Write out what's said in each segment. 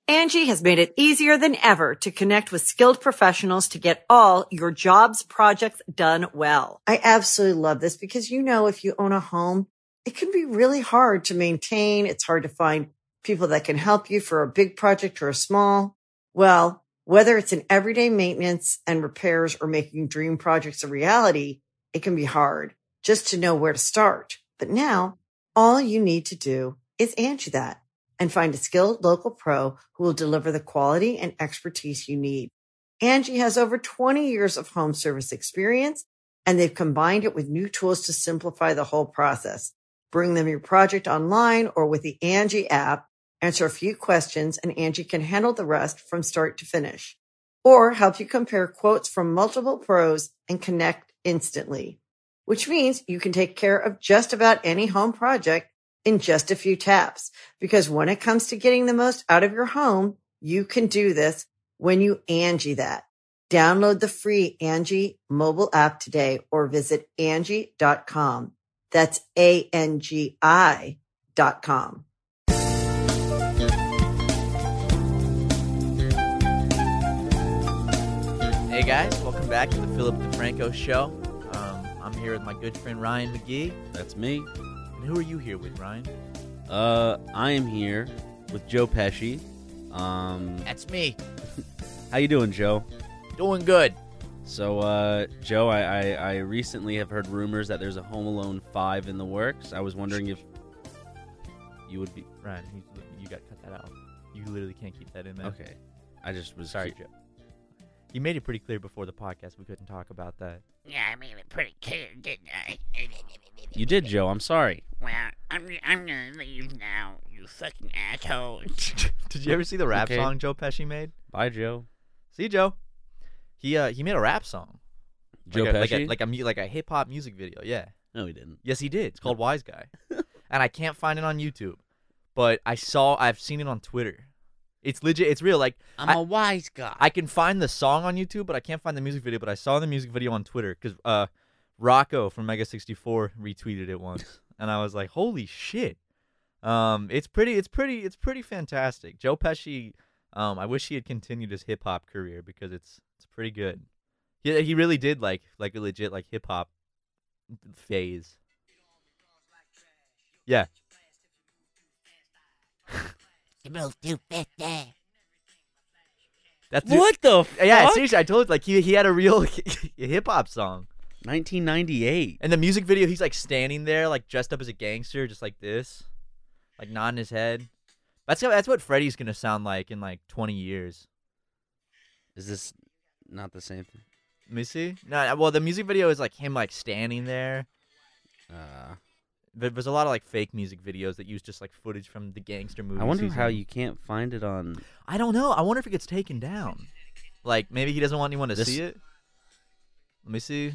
Angie has made it easier than ever to connect with skilled professionals to get all your jobs projects done well. I absolutely love this because, if you own a home, it can be really hard to maintain. It's hard to find people that can help you for a big project or a small. Well, whether it's in everyday maintenance and repairs or making dream projects a reality, it can be hard just to know where to start. But now all you need to do is Angie that and find a skilled local pro who will deliver the quality and expertise you need. Angie has over 20 years of home service experience, and they've combined it with new tools to simplify the whole process. Bring them your project online or with the Angie app, answer a few questions, and Angie can handle the rest from start to finish. Or help you compare quotes from multiple pros and connect instantly, which means you can take care of just about any home project in just a few taps. Because when it comes to getting the most out of your home, you can do this when you Angie that. Download the free Angie mobile app today or visit Angie.com. That's ANGI.com. Hey guys, welcome back to the Philip DeFranco Show. I'm here with my good friend Ryan McGee. That's me. And who are you here with, Ryan? I am here with Joe Pesci. That's me. How you doing, Joe? Doing good. So, Joe, I recently have heard rumors that there's a Home Alone 5 in the works. I was wondering if you would be... Ryan, you got to cut that out. You literally can't keep that in there. Okay. I just was... Sorry, Joe. You made it pretty clear before the podcast we couldn't talk about that. Yeah, I made it pretty clear, didn't I? You did, Joe. I'm sorry. Well, I'm gonna leave now, you fucking asshole. Did you ever see the rap Okay. song Joe Pesci made? Bye, Joe. See, Joe? He made a rap song. Joe Pesci? Like a hip hop music video. Yeah. No, he didn't. Yes, he did. It's called Wise Guy, and I can't find it on YouTube, but I've seen it on Twitter. It's legit. It's real. Like I'm a wise guy. I can find the song on YouTube, but I can't find the music video. But I saw the music video on Twitter because Rocco from Mega 64 retweeted it once, and I was like, "Holy shit!" It's pretty fantastic. Joe Pesci. I wish he had continued his hip hop career because it's pretty good. He really did like a legit like hip hop phase. Yeah. You move too fast there. That's What the fuck? Yeah, seriously, I told you, like he had a real hip hop song. 1998. And the music video, he's like standing there, like dressed up as a gangster, just like this, like nodding his head. That's what Freddy's gonna sound like in like 20 years. Is this not the same thing? Let me see. No, well, the music video is like him like standing there. But there's a lot of like fake music videos that use just like footage from the gangster movies. I wonder how you can't find it on... I don't know. I wonder if it gets taken down. Like maybe he doesn't want anyone to see it. Let me see.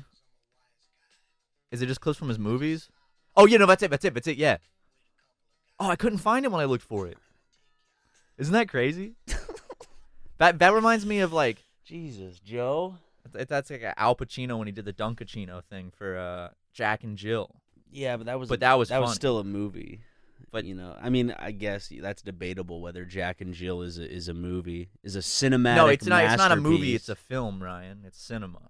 Is it just clips from his movies? Oh yeah, no, that's it. Yeah. Oh, I couldn't find it when I looked for it. Isn't that crazy? That reminds me of like Jesus, Joe. that's like Al Pacino when he did the Dunkachino thing for Jack and Jill. Yeah, but that was fun. was still a movie. But I mean, I guess that's debatable whether Jack and Jill is a movie, is a cinematic. No, it's not. It's not a movie. masterpiece. It's a film, Ryan. It's cinema.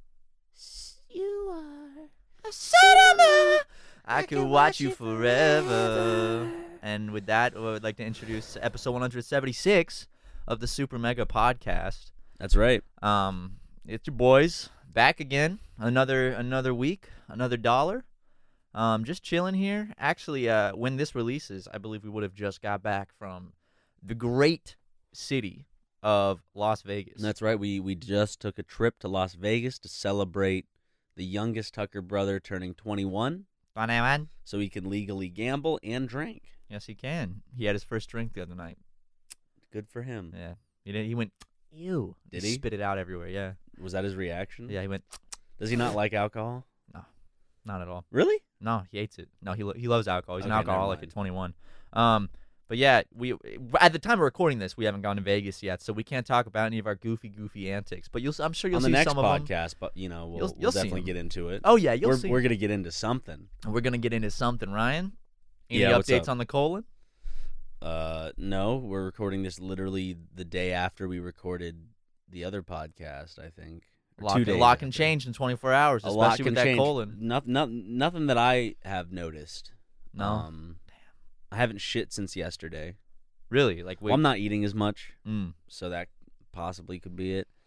You are A cinema. I could watch you forever. And with that, I would like to introduce episode 176 of the Super Mega Podcast. That's right. It's your boys back again. Another week, another dollar. Just chilling here. Actually, when this releases, I believe we would have just got back from the great city of Las Vegas. That's right. We just took a trip to Las Vegas to celebrate the youngest Tucker brother turning 21, so he can legally gamble and drink. Yes, he can. He had his first drink the other night. Good for him. Yeah. He went, ew. Did he? Spit it out everywhere, yeah. Was that his reaction? Yeah, he went, Does he not like alcohol? no, not at all. Really? No, he hates it. No, he loves alcohol. He's an Okay, never alcoholic mind. at 21. But yeah, we at the time of recording this, we haven't gone to Vegas yet, so we can't talk about any of our goofy antics. But I'm sure you'll On see the next some of them. podcast, but we'll You'll see definitely them. get into it. Oh yeah, you'll see. We're gonna get into something. We're gonna get into something, Ryan. Any Yeah, what's updates up? on the colon? No, we're recording this literally the day after we recorded the other podcast, I think. A lot can change in 24 hours, especially with that change. colon. Nothing that I have noticed. No. I haven't shit since yesterday. Really? Like, I'm not eating as much, Mm. so that possibly could be it.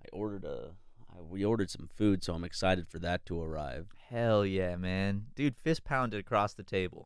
We ordered some food, so I'm excited for that to arrive. Hell yeah, man. Dude, fist pounded across the table.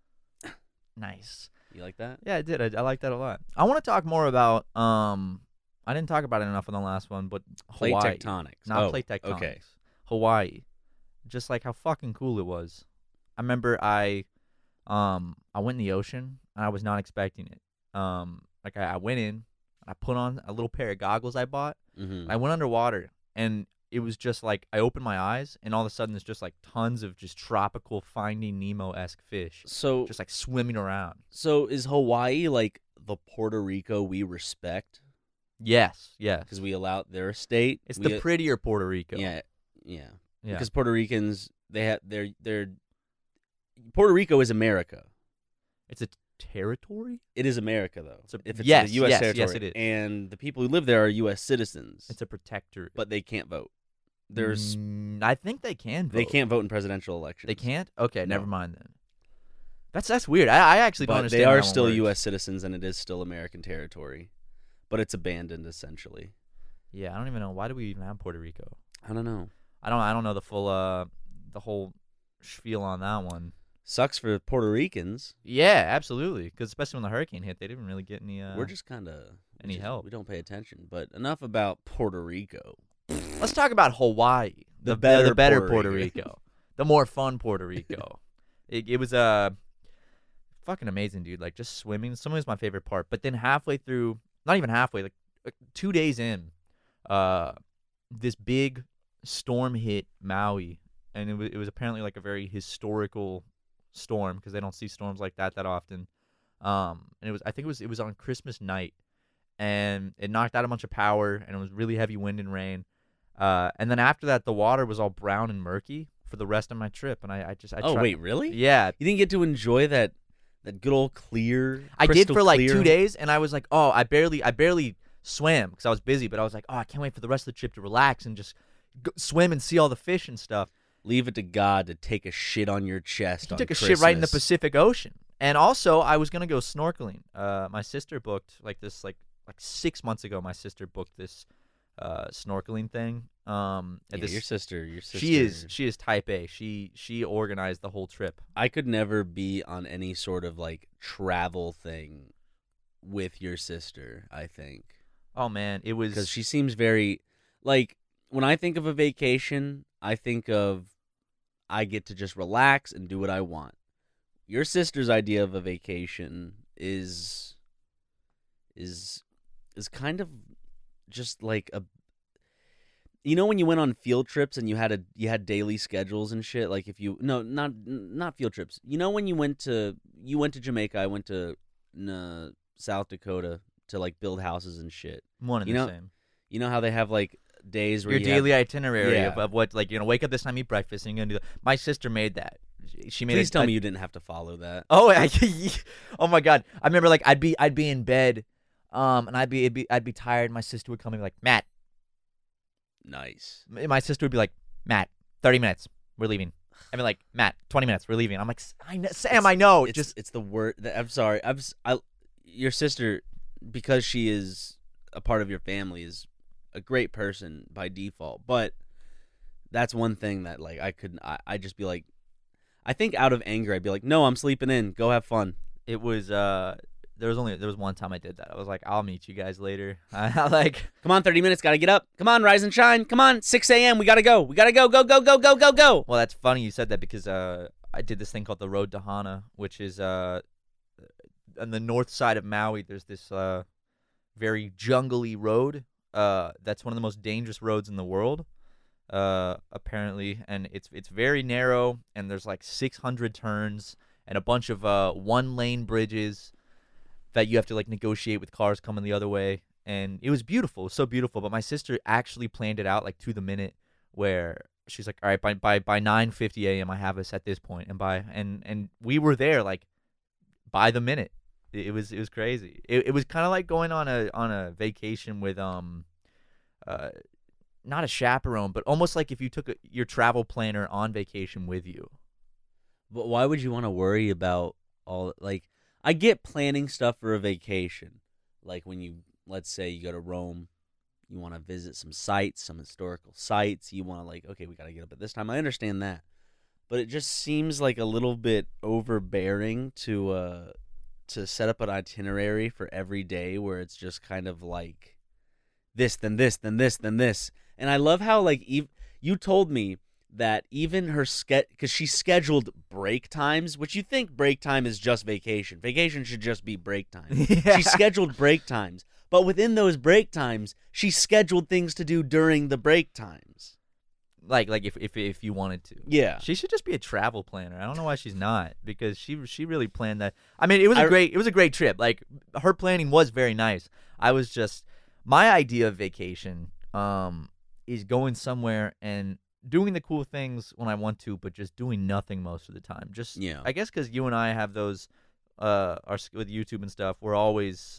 Nice. You like that? Yeah, I did. I like that a lot. I want to talk more about, I didn't talk about it enough on the last one, but Plate Hawaii. tectonics. Not plate tectonics. Okay. Hawaii. Just like how fucking cool it was. I remember I went in the ocean, and I was not expecting it. I went in, and I put on a little pair of goggles I bought. Mm-hmm. I went underwater, and it was just like I opened my eyes, and all of a sudden there's just like tons of just tropical Finding Nemo-esque fish, So just like swimming around. So is Hawaii like the Puerto Rico we respect? Yes. Because we allow their state. It's the prettier Puerto Rico. Yeah. Yeah. Because Puerto Ricans, they have Puerto Rico is America. It's a territory? It is America, though. If it's yes, a U.S. yes, territory. yes, it is. And the people who live there are U.S. citizens. It's a protectorate. But they can't vote. I think they can vote. They can't vote in presidential elections. They can't? Okay, No. never mind then. That's weird. I actually don't But understand they how are that one still works. U.S. citizens, and it is still American territory. But it's abandoned, essentially. Yeah, I don't even know. Why do we even have Puerto Rico? I don't know. I don't know the full the whole spiel on that one. Sucks for Puerto Ricans. Yeah, absolutely. Because especially when the hurricane hit, they didn't really get any. We're just kind of any help. We don't pay attention. But enough about Puerto Rico. Let's talk about Hawaii, the better Puerto Rico, the more fun Puerto Rico. It was fucking amazing, dude. Like just swimming. Swimming was my favorite part. But then halfway through, not even halfway, like 2 days in, this big storm hit Maui, and it was apparently like a very historical storm because they don't see storms like that often. And I think it was on Christmas night, and it knocked out a bunch of power, and it was really heavy wind and rain. And then after that, the water was all brown and murky for the rest of my trip, and I wait, really? Yeah. You didn't get to enjoy that good old clear. I did for like clear? 2 days, and I was like, oh, I barely swam because I was busy, but I was like, oh, I can't wait for the rest of the trip to relax and just swim and see all the fish and stuff. Leave it to God to take a shit on your chest. He on took a Christmas. shit right in the Pacific Ocean. And also, I was gonna go snorkeling. My sister booked like 6 months ago. My sister booked this snorkeling thing. Your sister. She is type A. She organized the whole trip. I could never be on any sort of like travel thing with your sister. I think. Oh man, it was because she seems very like when I think of a vacation, I think of I get to just relax and do what I want. Your sister's idea of a vacation is kind of just like a, you know, when you went on field trips and you had daily schedules and shit. Like if you not field trips. You know when you went to Jamaica, I went to South Dakota to like build houses and shit. One and the same. You know how they have like days where your daily itinerary Yeah. of what, like, wake up this time, eat breakfast, and you're gonna do that. My sister made that. She made. Please tell me you didn't have to follow that. Oh, oh my God! I remember like I'd be in bed, and I'd be tired. My sister would come and be like, Matt. Nice. My sister would be like, Matt, 30 minutes, we're leaving. I'd be like, Matt, 20 minutes, we're leaving. I'm like, Sam, I know. It's the word. I'm sorry. Your sister, because she is a part of your family, is a great person by default. But that's one thing that like I'd just be like, I think out of anger, I'd be like, no, I'm sleeping in. Go have fun. It was there was one time I did that. I was like, I'll meet you guys later. I like, come on, 30 minutes, gotta get up. Come on, rise and shine. Come on, 6 a.m. We gotta go. We gotta go. Go. Well, that's funny you said that because I did this thing called the Road to Hana, which is on the north side of Maui. There's this very jungly road. That's one of the most dangerous roads in the world. Apparently, and it's very narrow, and there's like 600 turns and a bunch of 1-lane bridges that you have to like negotiate with cars coming the other way. And it was beautiful. It was so beautiful. But my sister actually planned it out like to the minute, where she's like, all right, by 9:50 a.m. I have us at this point, and we were there like by the minute. It was crazy. It was kind of like going on a vacation with not a chaperone, but almost like if you took your travel planner on vacation with you. But why would you want to worry about all, like, I get planning stuff for a vacation. Like when you, let's say you go to Rome, you want to visit some sites, some historical sites. You want to, like, okay, we got to get up at this time. I understand that. But it just seems like a little bit overbearing to set up an itinerary for every day where it's just kind of like this, then this, then this, then this. And I love how, like, you told me that even her because she scheduled break times, which you think break time is just vacation. Vacation should just be break time. Yeah. She scheduled break times, but within those break times, she scheduled things to do during the break times. Like if you wanted to. Yeah. She should just be a travel planner. I don't know why she's not, because she really planned that. I mean, it was a great trip. Like, her planning was very nice. I was just, my idea of vacation is going somewhere and doing the cool things when I want to, but just doing nothing most of the time. Just, Yeah. I guess because you and I have those with YouTube and stuff, we're always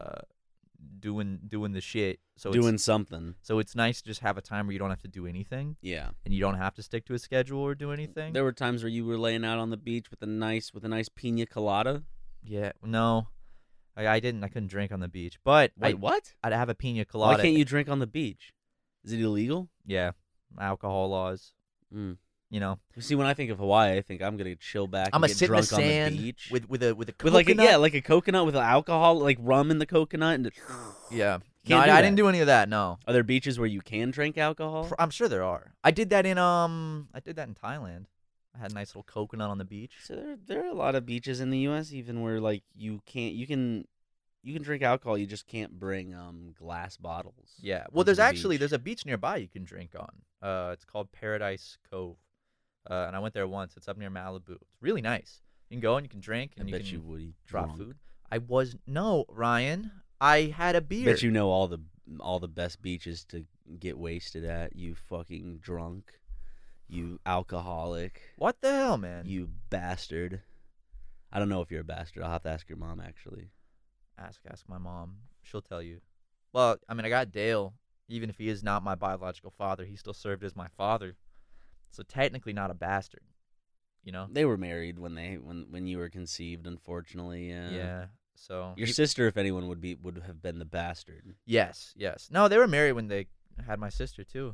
doing the shit. So Doing something. So it's nice to just have a time where you don't have to do anything. Yeah. And you don't have to stick to a schedule or do anything. There were times where you were laying out on the beach with a nice pina colada. Yeah, no, I didn't. I couldn't drink on the beach, but Wait, what? I'd have a pina colada. Why can't you drink on the beach? Is it illegal? Yeah, alcohol laws. Mm. You know, See, when I think of Hawaii, I think I'm gonna chill back. I'm and gonna get sit in the drunk on sand the beach with a with coconut. like a coconut with alcohol, like rum in the coconut. And Yeah, Can't no, do I that. didn't do any of that. No, Are there beaches where you can drink alcohol? I'm sure there are. I did that in Thailand. I had a nice little coconut on the beach. So there are a lot of beaches in the U.S. even where, like, you can drink alcohol, you just can't bring glass bottles. Yeah. Well, onto there's the beach. a beach nearby you can drink on. It's called Paradise Cove. And I went there once. It's up near Malibu. It's really nice. You can go and you can drink I and bet you you can would eat drop drunk. food. No, Ryan. I had a beer. Bet you know all the best beaches to get wasted at. You fucking drunk. You alcoholic. What the hell, man? You bastard. I don't know if you're a bastard. I'll have to ask your mom, actually. Ask my mom. She'll tell you. Well, I mean, I got Dale. Even if he is not my biological father, he still served as my father. So technically not a bastard. You know? They were married when you were conceived, unfortunately. Yeah. So Your sister, if anyone, would have been the bastard. Yes. No, they were married when they had my sister too.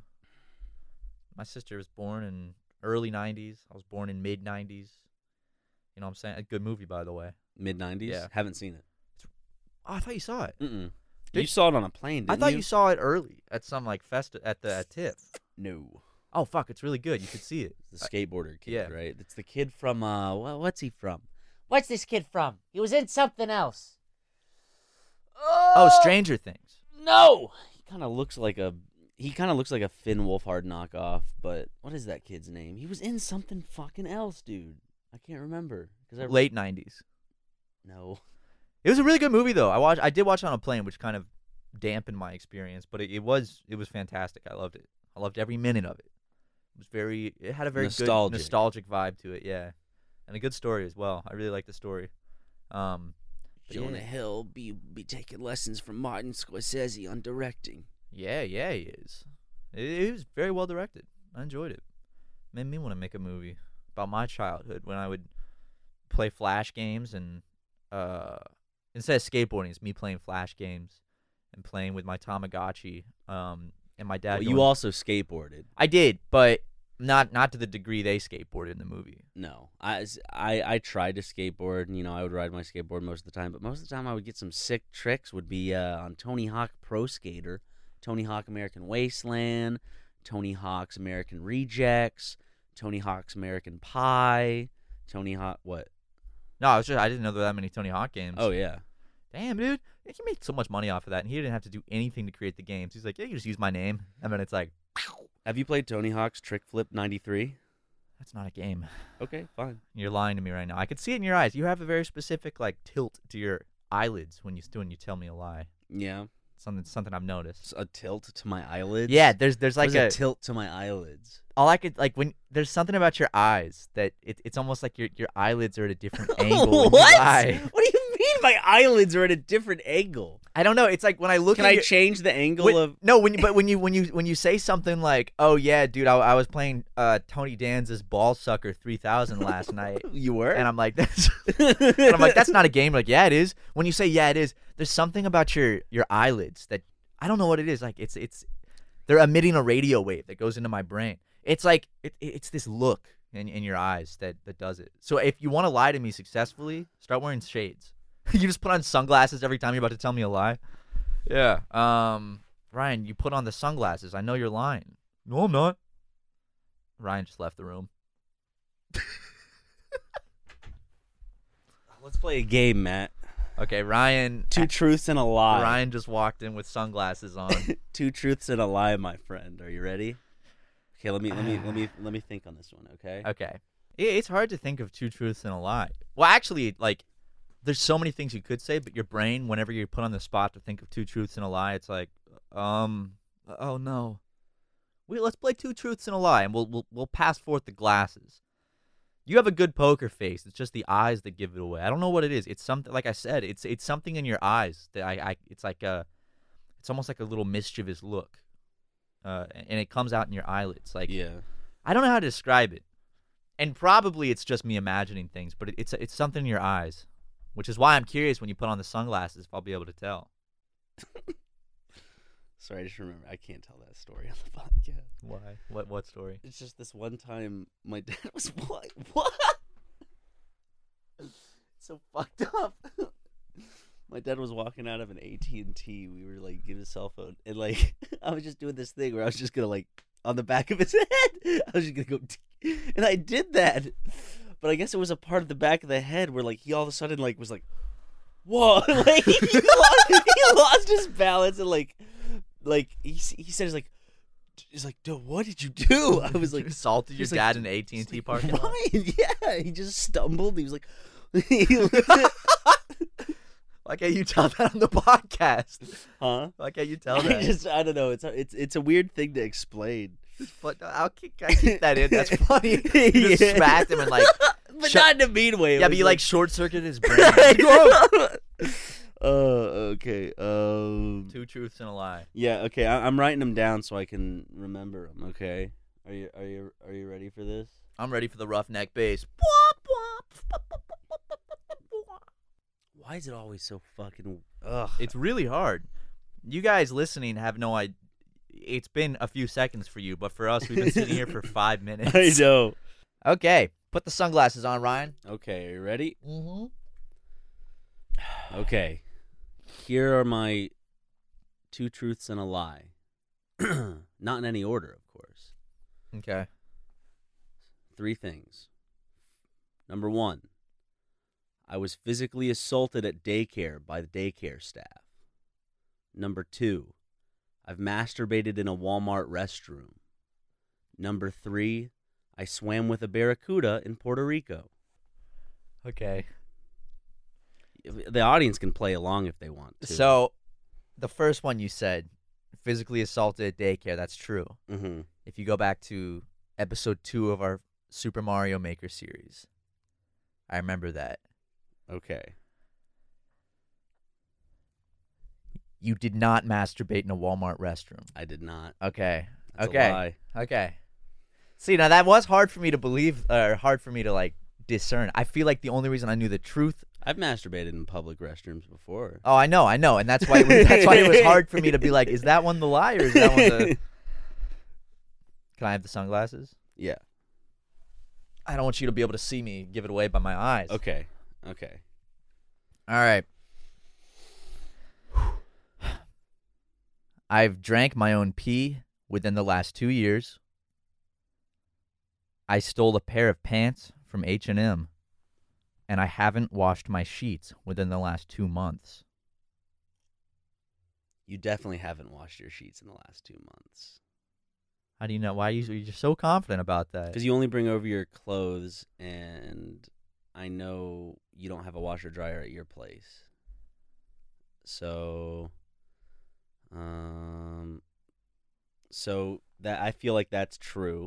My sister was born in early 90s. I was born in mid 90s. You know what I'm saying? A good movie, by the way. Mid-90s? Yeah. Haven't seen it. Oh, I thought you saw it. Mm-mm. Did- You saw it on a plane, I didn't thought you? you saw it early at some like at TIFF. No. Oh fuck, it's really good. You should see it. The skateboarder kid, yeah. right? It's the kid from, what's he from? What's this kid from? He was in something else. Oh, Stranger Things. No! He kind of looks like a Finn Wolfhard knockoff, but what is that kid's name? He was in something fucking else, dude. I can't remember. Late 90s. No. It was a really good movie though. I did watch it on a plane, which kind of dampened my experience, but it was fantastic. I loved it. I loved every minute of it. It had a very good nostalgic vibe to it, yeah. And a good story as well. I really liked the story. But Jonah yeah. Hill be taking lessons from Martin Scorsese on directing. Yeah, he is. It was very well directed. I enjoyed it. Made me want to make a movie about my childhood when I would play Flash games and instead of skateboarding, it's me playing Flash games and playing with my Tamagotchi. And my dad. Well, you also skateboarded. I did, but not to the degree they skateboarded in the movie. No, I tried to skateboard. And, I would ride my skateboard most of the time, but most of the time I would get some sick tricks. Would be on Tony Hawk Pro Skater, Tony Hawk American Wasteland, Tony Hawk's American Rejects, Tony Hawk's American Pie, Tony Hawk what? No, I didn't know there were that many Tony Hawk games. Oh yeah. Damn, dude. He made so much money off of that, and he didn't have to do anything to create the games. He's like, yeah, you just use my name. And then it's like, Have you played Tony Hawk's Trick Flip 93? that's not a game. Okay, fine. You're lying to me right now. I can see it in your eyes. You have a very specific, like, tilt to your eyelids when you tell me a lie. Yeah. Something I've noticed. It's a tilt to my eyelids. Yeah, there's like There's a tilt to my eyelids. all I could, like, when there's something about your eyes that it's almost like your eyelids are at a different angle. when you What? lie. What do you mean my eyelids are at a different angle? I don't know. It's like when I look Can at I your, change the angle when, of? no, when you say something like, "Oh yeah, dude, I was playing Tony Danza's Ball Sucker 3000 last night," You were? and I'm like, that's not a game. Like, yeah, it is. When you say yeah, it is, there's something about your eyelids that I don't know what it is. Like it's they're emitting a radio wave that goes into my brain. It's like it's this look in your eyes that does it. So if you want to lie to me successfully, start wearing shades. You just put on sunglasses every time you're about to tell me a lie. Yeah. Ryan, you put on the sunglasses. I know you're lying. No, I'm not. Ryan just left the room. Let's play a game, Matt. Okay, Ryan. Two truths and a lie. Ryan just walked in with sunglasses on. Two truths and a lie, my friend. Are you ready? Okay, let me think on this one. Okay. Okay. It's hard to think of two truths and a lie. Well, actually, like, there's so many things you could say, but your brain, whenever you're put on the spot to think of two truths and a lie, it's like, oh no, let's play two truths and a lie, and we'll pass forth the glasses. You have a good poker face. It's just the eyes that give it away. I don't know what it is. It's something, like I said, it's something in your eyes that it's like it's almost like a little mischievous look, and it comes out in your eyelids. Like, Yeah. I don't know how to describe it, and probably it's just me imagining things, but it's something in your eyes. Which is why I'm curious when you put on the sunglasses if I'll be able to tell. Sorry, I just remember I can't tell that story on the podcast. Why? What story? It's just this one time my dad was what? So fucked up. My dad was walking out of an AT&T. We were like giving a cell phone, and like I was just doing this thing where I was just gonna like on the back of his head. I was just gonna go, and I did that. But I guess it was a part of the back of the head where, like, he all of a sudden, like, was like, whoa. Like, he lost his balance. And, like he said, he's like, dude, what did you do? I was like, You assaulted your dad in an AT&T parking lot? Ryan, yeah. He just stumbled. He was like, Why can't you tell that on the podcast? huh? Why can't you tell that? I don't know. It's a weird thing to explain. But I keep that in. That's funny. You just smacked him and like, But not in a mean way. yeah, but you like short circuited his brain. Okay. Two truths and a lie. Yeah. Okay. I'm writing them down so I can remember them. Okay. Are you ready for this? I'm ready for the roughneck bass. Why is it always so fucking? Ugh. It's really hard. You guys listening have no idea. It's been a few seconds for you, but for us, we've been sitting here for 5 minutes. I know. Okay, put the sunglasses on, Ryan. Okay. Are you ready? Mm-hmm. Okay. Here are my two truths and a lie. Not in any order, of course. Okay. 3 things. Number 1, I was physically assaulted at daycare by the daycare staff. Number 2, I've masturbated in a Walmart restroom. Number 3, I swam with a barracuda in Puerto Rico. Okay. The audience can play along if they want to. So, the first one you said, physically assaulted at daycare, that's true. Mm-hmm. If you go back to episode 2 of our Super Mario Maker series, I remember that. Okay. You did not masturbate in a Walmart restroom. I did not. Okay. That's okay. a lie. Okay. See, now that was hard for me to believe, or hard for me to like discern. I feel like the only reason I knew the truth. I've masturbated in public restrooms before. Oh, I know, and that's why it was hard for me to be like, is that one the lie or is that one the? Can I have the sunglasses? Yeah. I don't want you to be able to see me give it away by my eyes. Okay. Okay. All right. I've drank my own pee within the last 2 years. I stole a pair of pants from H&M, and I haven't washed my sheets within the last 2 months. You definitely haven't washed your sheets in the last 2 months. How do you know? Why are you so confident about that? Because you only bring over your clothes, and I know you don't have a washer dryer at your place. So that I feel like that's true.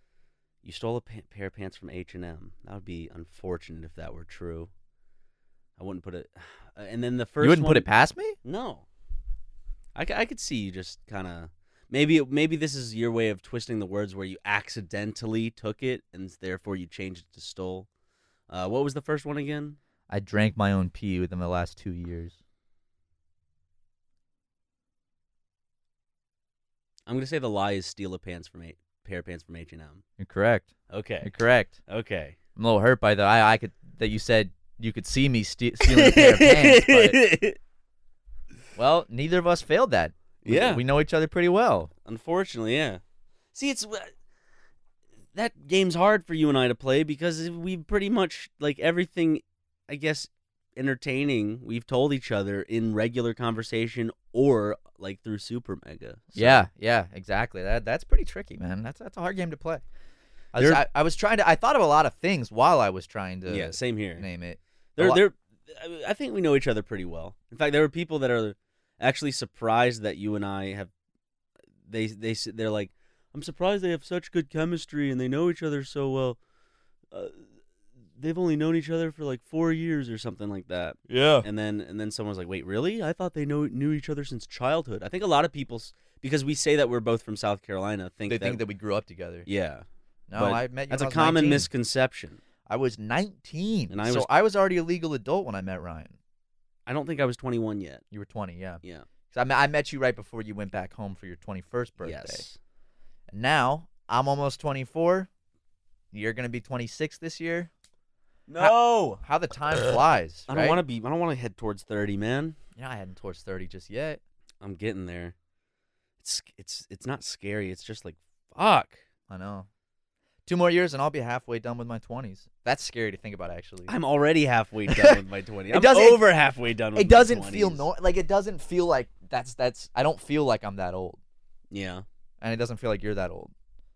You stole a pair of pants from H&M. That would be unfortunate if that were true. I wouldn't put it. And then the first You wouldn't one, put it past me? No. I could see you just kind of maybe this is your way of twisting the words where you accidentally took it and therefore you changed it to stole. What was the first one again? I drank my own pee within the last 2 years. I'm gonna say the lie is steal a pair of pants from H&M. You're correct. Okay. You're correct. Okay. I'm a little hurt by I could that you said you could see me stealing a pair of pants, but well, neither of us failed that. Yeah. We know each other pretty well. Unfortunately, yeah. See, it's that game's hard for you and I to play because we pretty much like everything, I guess, entertaining we've told each other in regular conversation or like through Super Mega. So. Yeah, exactly. That's pretty tricky, man. That's a hard game to play. I was trying to. I thought of a lot of things while I was trying to. Yeah, same here. Name it. I think we know each other pretty well. In fact, there are people that are actually surprised that you and I have. They're like, I'm surprised they have such good chemistry and they know each other so well. They've only known each other for like 4 years or something like that. Yeah. And then someone's like, wait, really? I thought they knew each other since childhood. I think a lot of people, because we say that we're both from South Carolina, think that we grew up together. Yeah. No, But I met you. That's when I a was common 19. misconception. I was 19, And so I was already a legal adult when I met Ryan. I don't think I was 21 yet. You were 20, yeah. Yeah. 'Cause I met you right before you went back home for your 21st birthday. Yes. And now I'm almost 24. You're gonna be 26 this year. No. How the time flies. I don't want to head towards 30, man. You're not heading towards 30 just yet. I'm getting there. It's not scary. It's just like, fuck. I know. 2 more years and I'll be halfway done with my 20s. That's scary to think about, actually. I'm already halfway done with my 20s. I'm doesn't- over halfway done with It doesn't my 20s. feel it doesn't feel like that's. I don't feel like I'm that old, Yeah. and it doesn't feel like you're that old.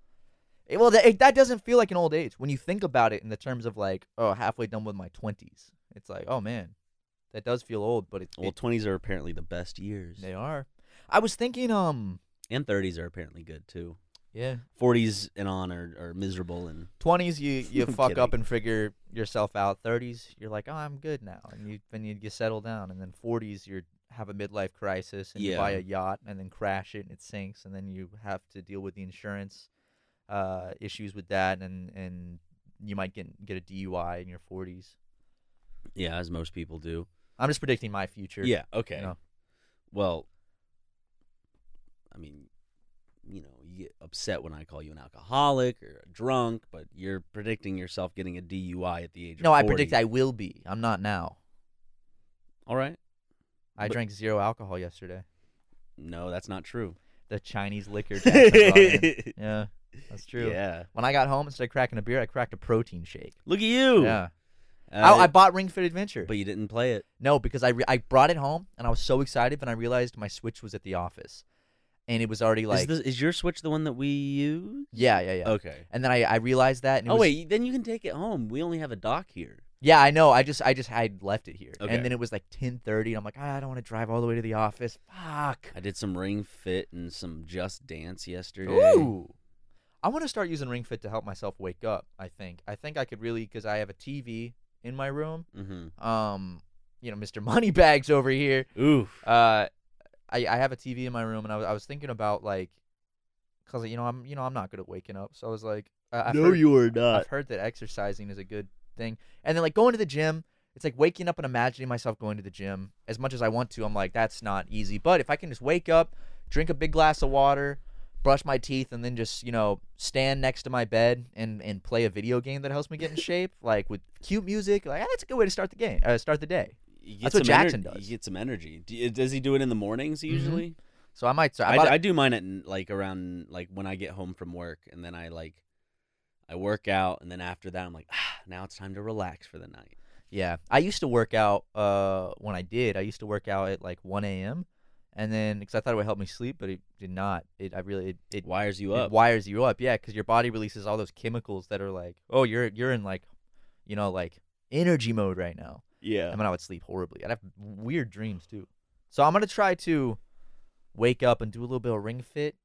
That doesn't feel like an old age when you think about it in the terms of like, oh, halfway done with my 20s. It's like, oh man, that does feel old, but Well, 20s are apparently the best years. they are. I was thinking, And 30s are apparently good too. yeah, 40s and on are miserable and 20s you I'm fuck up kidding. and figure yourself out. 30s you're like, oh, I'm good now, and you settle down, and then 40s you have a midlife crisis and you Yeah. buy a yacht and then crash it and it sinks, and then you have to deal with the insurance issues with that, and you might get a DUI in your 40s. yeah, as most people do. I'm just predicting my future. Yeah, okay. You know? Well, I mean, you get upset when I call you an alcoholic or a drunk, but you're predicting yourself getting a DUI at the age of 40. No, I predict I will be. I'm not now. All right. I But- drank 0 alcohol yesterday. No, that's not true. The Chinese liquor Jackson brought in. Yeah, that's true. Yeah. When I got home, instead of cracking a beer, I cracked a protein shake. Look at you. Yeah. I bought Ring Fit Adventure. But you didn't play it. No, because I brought it home, and I was so excited, but I realized my Switch was at the office. And it was already like... Is your Switch the one that we use? Yeah. Okay. And then I realized that. And it was, Wait, then you can take it home. We only have a dock here. Yeah, I know. I just had left it here. Okay. And then it was like 10:30, and I'm like, I don't want to drive all the way to the office. Fuck. I did some Ring Fit and some Just Dance yesterday. Ooh. I want to start using Ring Fit to help myself wake up, I think. I think I could really, because I have a TV in my room. Mm-hmm. Mr. Moneybags over here. Oof. I have a TV in my room, and I was thinking about, like, because I'm not good at waking up, so I was like, you are not. I've heard that exercising is a good thing, and then like going to the gym, it's like waking up and imagining myself going to the gym. As much as I want to, I'm like, that's not easy. But if I can just wake up, drink a big glass of water, brush my teeth, and then just stand next to my bed and play a video game that helps me get in shape, like with cute music, like that's a good way to start the game, start the day. That's what Jackson does. You get some energy. Does he do it in the mornings usually? So I might start. I do mine at like around like when I get home from work, and then I work out, and then after that I'm like, now it's time to relax for the night. Yeah, I used to work out when I used to work out at like 1 a.m. and then because I thought it would help me sleep, but it did not. It Wires you it up. wires you up. Yeah, because your body releases all those chemicals that are like, oh, you're in like, like energy mode right now. Yeah. And then I would sleep horribly. I'd have weird dreams too. So I'm gonna try to wake up and do a little bit of Ring Fit.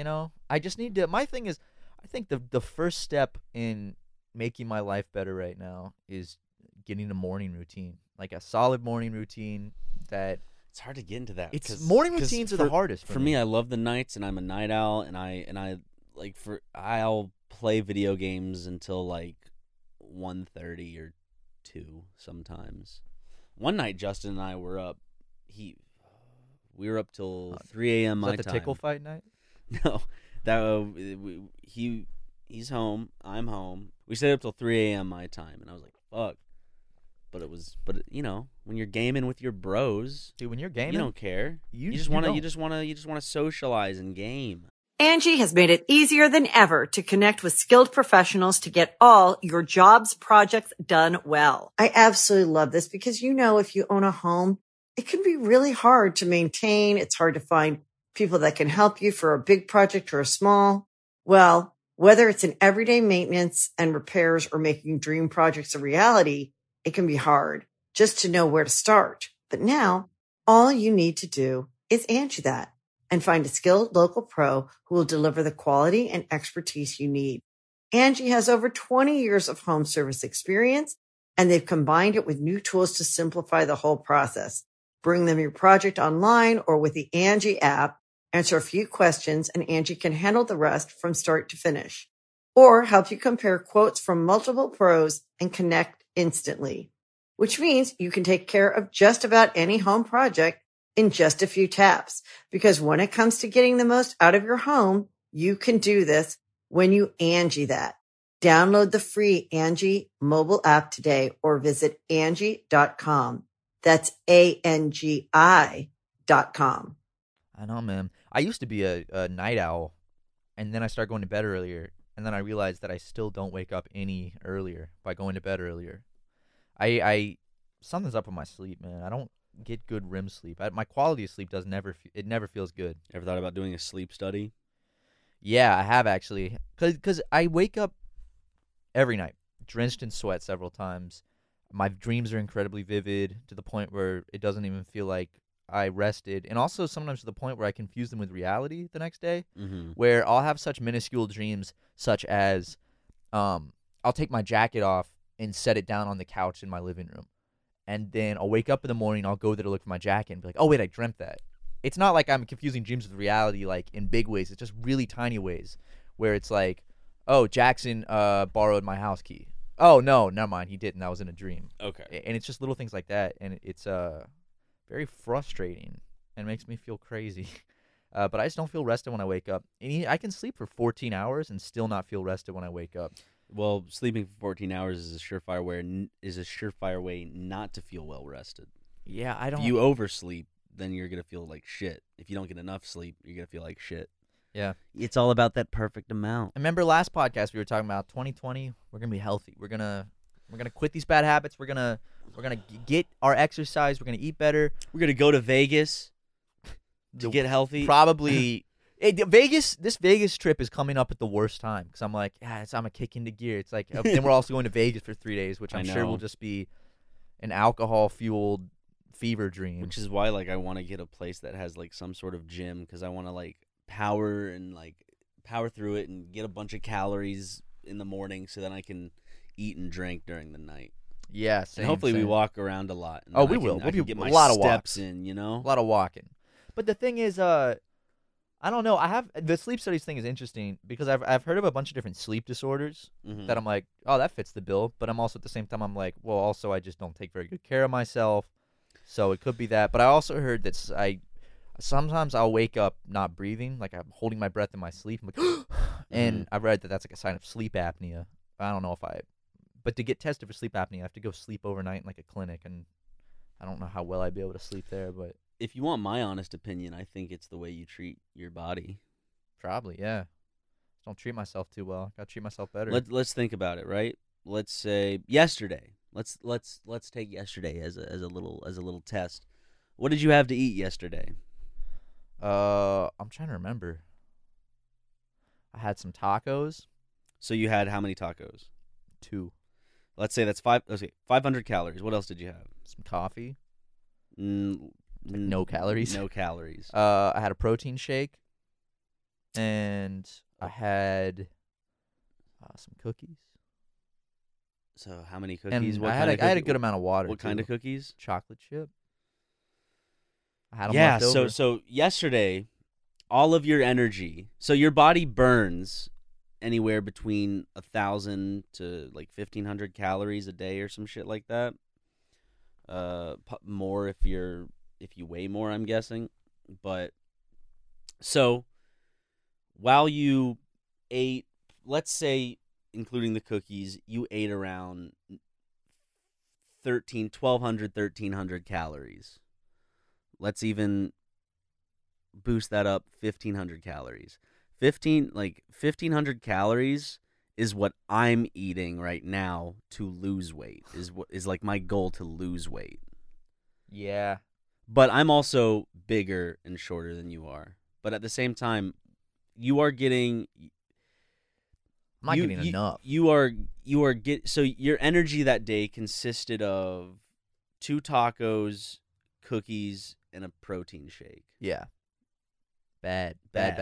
I just need to. My thing is, I think the first step in making my life better right now is getting a morning routine. like a solid morning routine that It's hard to get into that. it's morning routines are the hardest for me. I love the nights, and I'm a night owl, and I like I'll play video games until like 1:30 or 2 sometimes. One night, Justin and I were up. We were up till 3 a.m. my Is that the time. tickle fight night? No, that he's home. I'm home. We stayed up till 3 a.m. my time, and I was like, "Fuck." But when you're gaming with your bros, Dude, when you're gaming, you don't care. you just you want to. don't. You just want to. You just want to socialize and game. Angie has made it easier than ever to connect with skilled professionals to get all your jobs projects done well. I absolutely love this because, if you own a home, it can be really hard to maintain. It's hard to find people that can help you for a big project or a small. Well, whether it's in everyday maintenance and repairs or making dream projects a reality, it can be hard just to know where to start. But now all you need to do is Angie that and find a skilled local pro who will deliver the quality and expertise you need. Angie has over 20 years of home service experience, and they've combined it with new tools to simplify the whole process. Bring them your project online or with the Angie app, answer a few questions, and Angie can handle the rest from start to finish. Or help you compare quotes from multiple pros and connect instantly, which means you can take care of just about any home project in just a few taps. Because when it comes to getting the most out of your home, you can do this when you Angie that. Download the free Angie mobile app today or visit Angie.com. That's ANGI.com. I know, man. I used to be a night owl, and then I started going to bed earlier, and then I realized that I still don't wake up any earlier by going to bed earlier. I something's up with my sleep, man. I don't get good REM sleep. My quality of sleep it never feels good. Ever thought about doing a sleep study? Yeah, I have actually, because I wake up every night drenched in sweat several times. My dreams are incredibly vivid to the point where it doesn't even feel like I rested, and also sometimes to the point where I confuse them with reality the next day, where I'll have such minuscule dreams, such as I'll take my jacket off and set it down on the couch in my living room. And then I'll wake up in the morning, I'll go there to look for my jacket and be like, oh, wait, I dreamt that. It's not like I'm confusing dreams with reality, like, in big ways. It's just really tiny ways where it's like, oh, Jackson borrowed my house key. Oh, no, never mind. He didn't. That was in a dream. Okay. And it's just little things like that. And it's very frustrating and makes me feel crazy. But I just don't feel rested when I wake up. And I can sleep for 14 hours and still not feel rested when I wake up. Well, sleeping for 14 hours is a surefire way not to feel well rested. Yeah, I don't. If you oversleep, then you're gonna feel like shit. If you don't get enough sleep, you're gonna feel like shit. Yeah. It's all about that perfect amount. I remember last podcast we were talking about 2020. We're gonna be healthy. We're gonna quit these bad habits. We're gonna get our exercise. We're gonna eat better. We're gonna go to Vegas to get healthy. Probably. Vegas. This Vegas trip is coming up at the worst time because I'm like, I'm a kick into gear. It's like then we're also going to Vegas for 3 days, which I'm sure will just be an alcohol fueled fever dream. Which is why I want to get a place that has some sort of gym because I want to power through it and get a bunch of calories in the morning so then I can eat and drink during the night. Yeah, same, and hopefully we same. walk around a lot. Oh, we will. We'll be get my a lot of steps walks. in, A lot of walking. But the thing is, I don't know. The sleep studies thing is interesting because I've heard of a bunch of different sleep disorders that I'm like, oh, that fits the bill. But I'm also at the same time I'm like, well, also I just don't take very good care of myself, so it could be that. But I also heard that sometimes I'll wake up not breathing, like I'm holding my breath in my sleep. I'm like, and I've read that that's a sign of sleep apnea. I don't know but to get tested for sleep apnea, I have to go sleep overnight in a clinic, and I don't know how well I'd be able to sleep there, but. If you want my honest opinion, I think it's the way you treat your body. Probably, yeah. Don't treat myself too well. Gotta treat myself better. Let's think about it, right? Let's say yesterday. Let's take yesterday as a little test. What did you have to eat yesterday? I'm trying to remember. I had some tacos. So you had how many tacos? 2. Let's say that's 500 calories. What else did you have? Some coffee. No calories. No calories. I had a protein shake, and I had some cookies. So how many cookies? And What I kind had of a cookie- good amount of water. What kind of too. cookies? Chocolate chip. I had them Yeah. left So over. so yesterday, all of your energy. So your body burns anywhere between 1,000 to like 1,500 calories a day or some shit like that. More if you weigh more, I'm guessing. But so while you ate, let's say, including the cookies, you ate around 1,300 calories. Let's even boost that up 1,500 calories. 1,500 calories is what I'm eating right now to lose weight. Is like my goal to lose weight. Yeah. But I'm also bigger and shorter than you are. But at the same time, you are getting. I'm not getting enough. So your energy that day consisted of 2 tacos, cookies, and a protein shake. Yeah. Bad.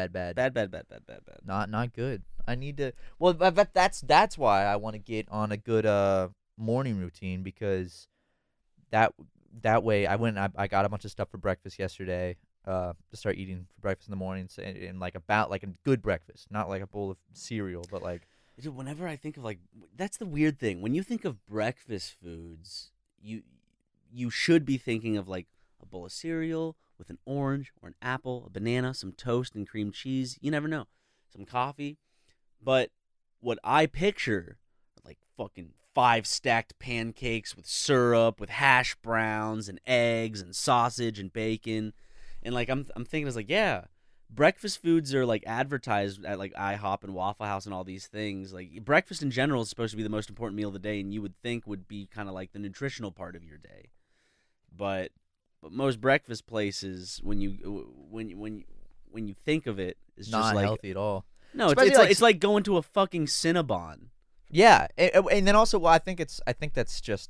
Not good. I need to. Well, but that's why I want to get on a good morning routine, because that way I got a bunch of stuff for breakfast yesterday. To start eating for breakfast in the mornings, and like a good breakfast, not like a bowl of cereal, but like. Dude, whenever I think of that's the weird thing. When you think of breakfast foods, you should be thinking of like a bowl of cereal with an orange or an apple, a banana, some toast and cream cheese. You never know. Some coffee. But what I picture are like fucking 5 stacked pancakes with syrup, with hash browns and eggs and sausage and bacon. And like I'm thinking, it's like, yeah, breakfast foods are like advertised at like IHOP and Waffle House and all these things. Like breakfast in general is supposed to be the most important meal of the day, and you would think would be kind of like the nutritional part of your day. But most breakfast places, when you think of it, it's Not just like healthy at all. No, Especially it's like going to a fucking Cinnabon. Yeah, and then also, well, I think that's just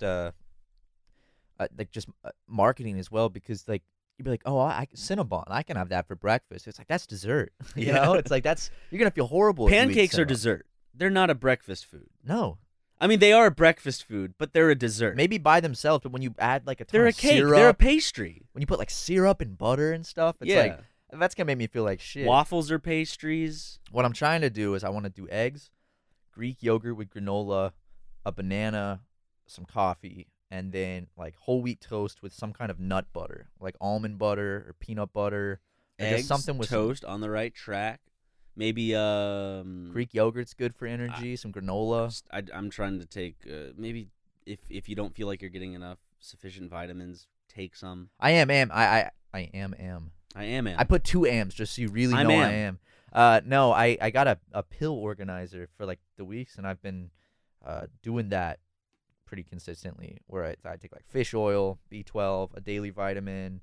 marketing as well, because like you'd be like, oh, Cinnabon, I can have that for breakfast. It's like, that's dessert. You know, it's like you're gonna feel horrible. Pancakes if you are eat Cinnabon. dessert. They're not a breakfast food. No, I mean they are a breakfast food, but they're a dessert. maybe by themselves, but when you add like a ton They're a of cake. syrup, They're a pastry. when you put like syrup and butter and stuff, it's Yeah. like that's gonna make me feel like shit. Waffles are pastries. What I'm trying to do is I want to do eggs, Greek yogurt with granola, a banana, some coffee, and then like whole wheat toast with some kind of nut butter, like almond butter or peanut butter, or Eggs, just something with toast on the right track. Maybe Greek yogurt's good for energy. Some granola. I'm trying to take maybe if you don't feel like you're getting enough sufficient vitamins, take some. I am. I am. I put 2 Ams just so you really know I am. No, I got a pill organizer for like the weeks, and I've been doing that pretty consistently, where I take like fish oil, B12, a daily vitamin,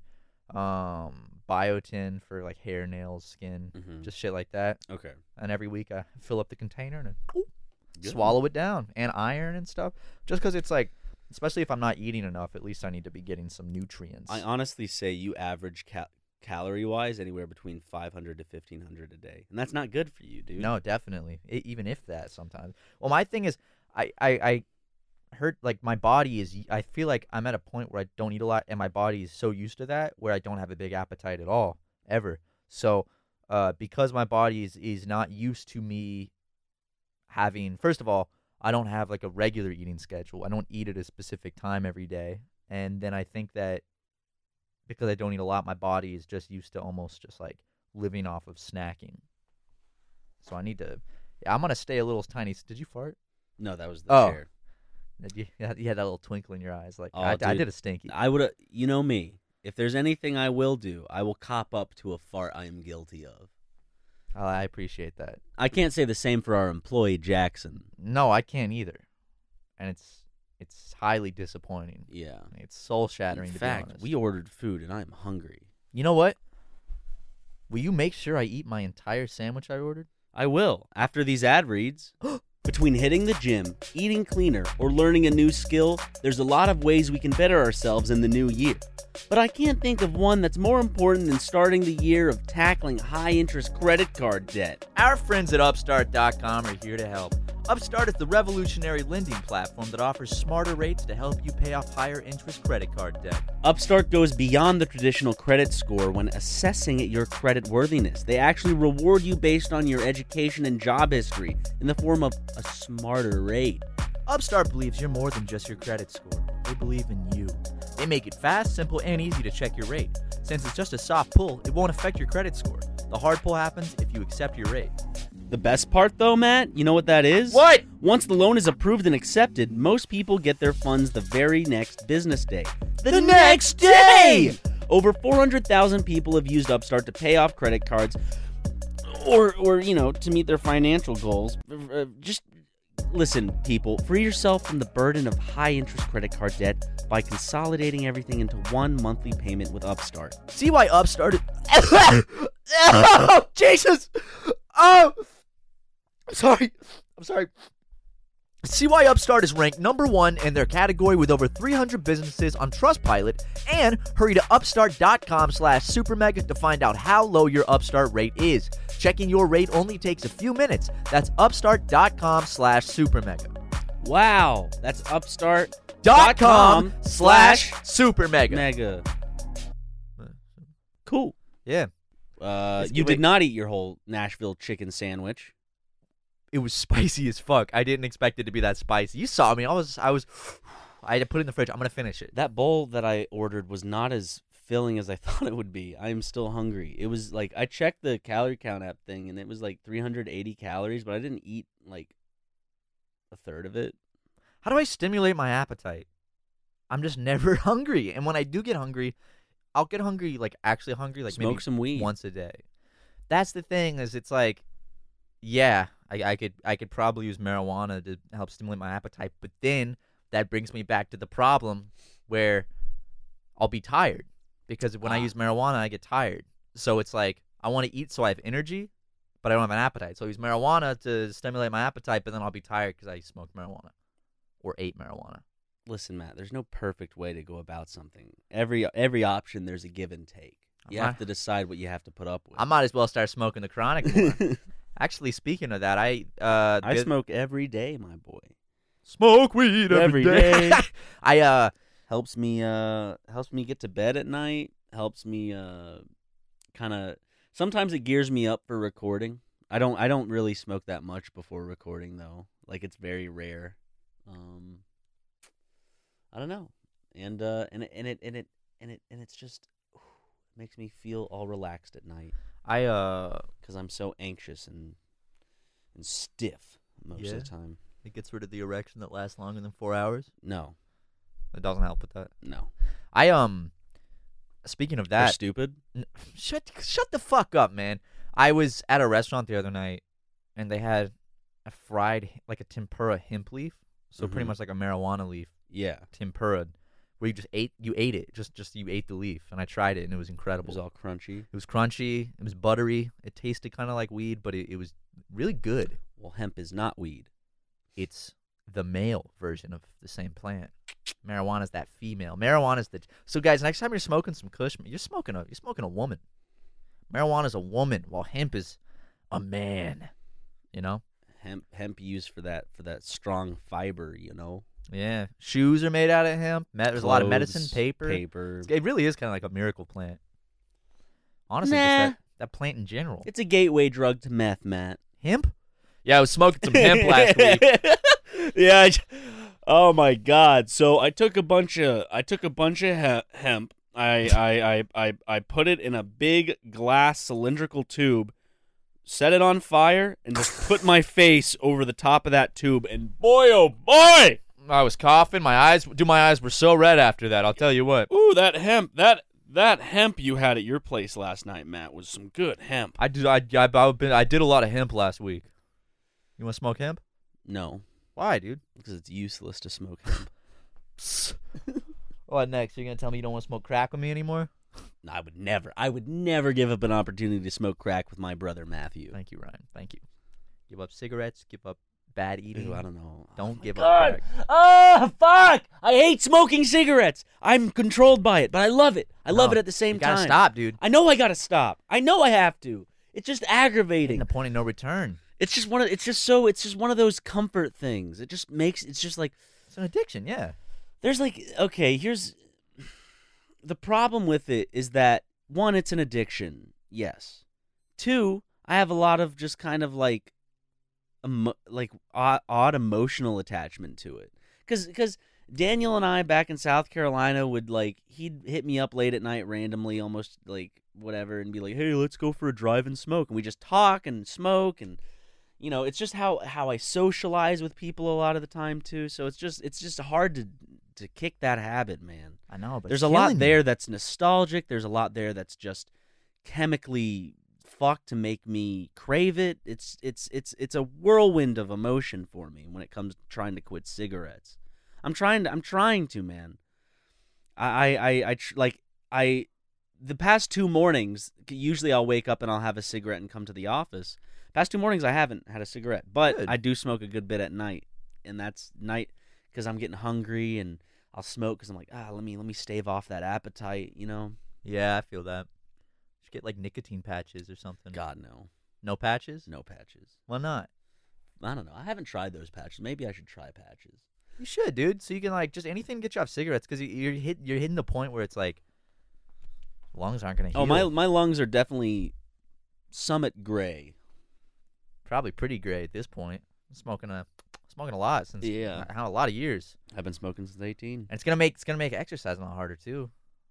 biotin for like hair, nails, skin, just shit like that. Okay. And every week I fill up the container and Good. swallow it down, and iron and stuff, just because it's like, especially if I'm not eating enough, at least I need to be getting some nutrients. I honestly say you average calorie-wise anywhere between 500 to 1,500 a day, and that's not good for you, dude. No, definitely. Even if that sometimes. Well, my thing is, I heard like my body is. I feel like I'm at a point where I don't eat a lot, and my body is so used to that where I don't have a big appetite at all ever. So, because my body is not used to me having. First of all, I don't have like a regular eating schedule. I don't eat at a specific time every day, and then I think that because I don't eat a lot, my body is just used to almost just like living off of snacking. So I need to. Yeah, I'm gonna stay a little tiny. Did you fart? No, that was the Oh. chair. You had that little twinkle in your eyes, like Oh, I dude. did a stinky. I would, you know me. If there's anything I will do, I will cop up to a fart I am guilty of. I appreciate that. I can't say the same for our employee Jackson. No, I can't either, and it's highly disappointing. Yeah. It's soul shattering. In To fact, be honest. we ordered food and I'm hungry. You know what? Will you make sure I eat my entire sandwich I ordered? I will after these ad reads. Between hitting the gym, eating cleaner, or learning a new skill, there's a lot of ways we can better ourselves in the new year. But I can't think of one that's more important than starting the year of tackling high-interest credit card debt. Our friends at Upstart.com are here to help. Upstart is the revolutionary lending platform that offers smarter rates to help you pay off higher interest credit card debt. Upstart goes beyond the traditional credit score when assessing your credit worthiness. They actually reward you based on your education and job history in the form of a smarter rate. Upstart believes you're more than just your credit score. They believe in you. They make it fast, simple, and easy to check your rate. Since it's just a soft pull, it won't affect your credit score. The hard pull happens if you accept your rate. The best part, though, Matt, you know what that is? What? Once the loan is approved and accepted, most people get their funds the very next business day. The next day! Over 400,000 people have used Upstart to pay off credit cards or to meet their financial goals. Just listen, people, free yourself from the burden of high-interest credit card debt by consolidating everything into one monthly payment with Upstart. See why Upstart is... Oh, Jesus! Oh! I'm sorry. See why Upstart is ranked number 1 in their category with over 300 businesses on Trustpilot, and hurry to upstart.com/supermega to find out how low your Upstart rate is. Checking your rate only takes a few minutes. That's upstart.com/supermega. Wow, that's upstart.com/supermega. Mega. Cool. Yeah. You did not eat your whole Nashville chicken sandwich. It was spicy as fuck. I didn't expect it to be that spicy. You saw me. I had to put it in the fridge. I'm going to finish it. That bowl that I ordered was not as filling as I thought it would be. I am still hungry. It was like, I checked the calorie count app thing, and it was like 380 calories, but I didn't eat like a third of it. How do I stimulate my appetite? I'm just never hungry. And when I do get hungry, I'll get hungry, like actually hungry, like Smoke maybe some weed once a day. That's the thing, is it's like, yeah, I could probably use marijuana to help stimulate my appetite, but then that brings me back to the problem where I'll be tired, because when I use marijuana, I get tired. So it's like, I want to eat so I have energy, but I don't have an appetite. So I use marijuana to stimulate my appetite, but then I'll be tired because I smoked marijuana or ate marijuana. Listen, Matt, there's no perfect way to go about something. Every option, there's a give and take. You have to decide what you have to put up with. I might as well start smoking the chronic more. Actually, speaking of that, I smoke every day, my boy. Smoke weed every day. I helps me get to bed at night. Helps me kind of. Sometimes it gears me up for recording. I don't really smoke that much before recording though. Like, it's very rare. I don't know, and it's just makes me feel all relaxed at night. Because I'm so anxious and stiff most of the time. It gets rid of the erection that lasts longer than 4 hours. No, it doesn't help with that. No. Speaking of that, you're stupid. Shut the fuck up, man. I was at a restaurant the other night, and they had a fried, like a tempura hemp leaf. So pretty much like a marijuana leaf. Yeah. Tempura, where you ate it. You ate the leaf, and I tried it, and it was incredible. It was all crunchy. It was crunchy. It was buttery. It tasted kind of like weed, but it was really good. Well, hemp is not weed. It's the male version of the same plant. Marijuana is that female. Marijuana is the... So, guys, next time you're smoking some kush, you're smoking a woman. Marijuana is a woman, while hemp is a man. You know? Hemp used for that strong fiber, you know? Yeah. Shoes are made out of hemp. There's a lot of medicine, paper. It really is kind of like a miracle plant. Honestly, just that plant in general. It's a gateway drug to meth, Matt. Hemp? Yeah, I was smoking some hemp last week. Yeah. Oh my God. So I took a bunch of hemp. I put it in a big glass cylindrical tube, set it on fire, and just put my face over the top of that tube, and boy, oh boy! I was coughing. My eyes were so red after that. I'll tell you what. Ooh, that hemp, that hemp you had at your place last night, Matt, was some good hemp. I did a lot of hemp last week. You want to smoke hemp? No. Why, dude? Because it's useless to smoke hemp. What next? You're gonna tell me you don't want to smoke crack with me anymore? No, I would never give up an opportunity to smoke crack with my brother Matthew. Thank you, Ryan. Thank you. Give up cigarettes. Give up bad eating. Ooh, I don't know. Don't give up crack. Oh, fuck! I hate smoking cigarettes. I'm controlled by it, but I love it. I love it at the same time. You gotta stop, dude. I know I gotta stop. I know I have to. It's just aggravating. The point of no return. It's just one of those comfort things. It's just like It's an addiction, yeah. there's like, okay, here's the problem with it is that one, it's an addiction. Yes. Two, I have a lot of just kind of like odd emotional attachment to it. Cuz Daniel and I back in South Carolina would like he'd hit me up late at night randomly, almost like whatever, and be like, "Hey, let's go for a drive and smoke." And we just talk and smoke, and it's just how I socialize with people a lot of the time too. So it's just hard to kick that habit, man. I know, but There's a lot there that's nostalgic. There's a lot there that's just chemically fucked to make me crave it. It's a whirlwind of emotion for me when it comes to trying to quit cigarettes. I'm trying to, man. The past 2 mornings, usually I'll wake up and I'll have a cigarette and come to the office. Past 2 mornings I haven't had a cigarette, but Good. I do smoke a good bit at night, and that's night because I'm getting hungry, and I'll smoke because I'm like, let me stave off that appetite, Yeah, I feel that. Should get like nicotine patches or something. God, no. No patches? No patches. Why not? I don't know. I haven't tried those patches. Maybe I should try patches. You should, dude. So you can like just anything to get you off cigarettes because you're hitting the point where it's like lungs aren't gonna heal. Oh, my lungs are definitely summit gray. Probably pretty gray at this point. I'm smoking a lot since a lot of years. I've been smoking since 18. And it's gonna make exercising a lot harder too.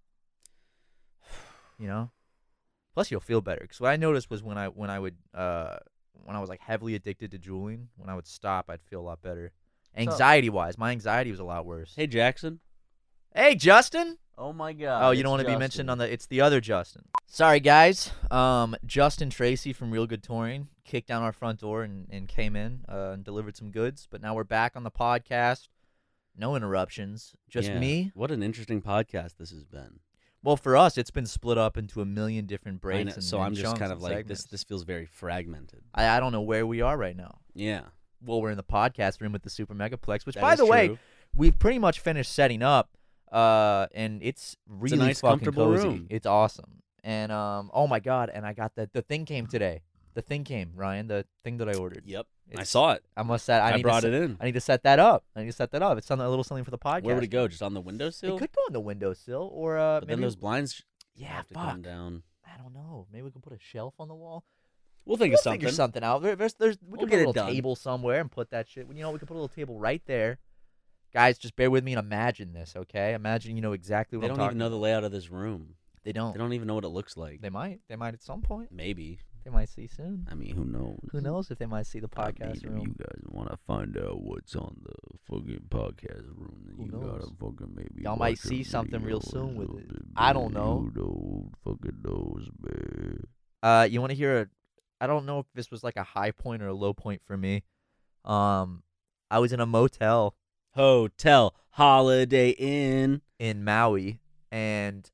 Plus you'll feel better. Because what I noticed was when I was like heavily addicted to juuling, when I would stop, I'd feel a lot better. Anxiety wise, my anxiety was a lot worse. Hey, Jackson. Hey, Justin. Oh my God. Oh, you don't want to be mentioned on it's the other Justin. Sorry, guys. Justin Tracy from Real Good Touring kicked down our front door and came in and delivered some goods. But now we're back on the podcast. No interruptions. Just me. What an interesting podcast this has been. Well, for us, it's been split up into a million different breaks. So I'm just kind of like, segments. this feels very fragmented. I don't know where we are right now. Yeah. Well, we're in the podcast room with the Super Megaplex, which, That by is the way, true. we've pretty much finished setting up. And it's really a nice, fucking comfortable cozy. room. It's awesome. And oh my God! And I got the thing came today. The thing came, Ryan. The thing that I ordered. Yep. I It's- saw it. I must say I brought it in. I need to set that up. It's something a little something for the podcast. Where would it go? Just on the windowsill? It could go on the windowsill, or But maybe then those blinds have to fuck. come down. I don't know. Maybe we can put a shelf on the wall. We'll think We'll of something. figure something out. We We'll can put get a it little done. table somewhere and put that shit. We can put a little table right there. Guys, just bear with me and imagine this, okay? Imagine you know exactly what They I'm don't talking even know the layout of this room. They don't. They don't even know what it looks like. They might. They might at some point. Maybe. They might see soon. I mean, who knows? Who knows if they might see the podcast I mean, room? If you guys want to find out what's on the fucking podcast room, then Who you knows? gotta fucking maybe. Y'all might watch a see something real video soon with or it. something, I don't know. Who fucking knows, man? You want to hear I don't know if this was like a high point or a low point for me. I was in a motel Hotel Holiday Inn. in Maui, and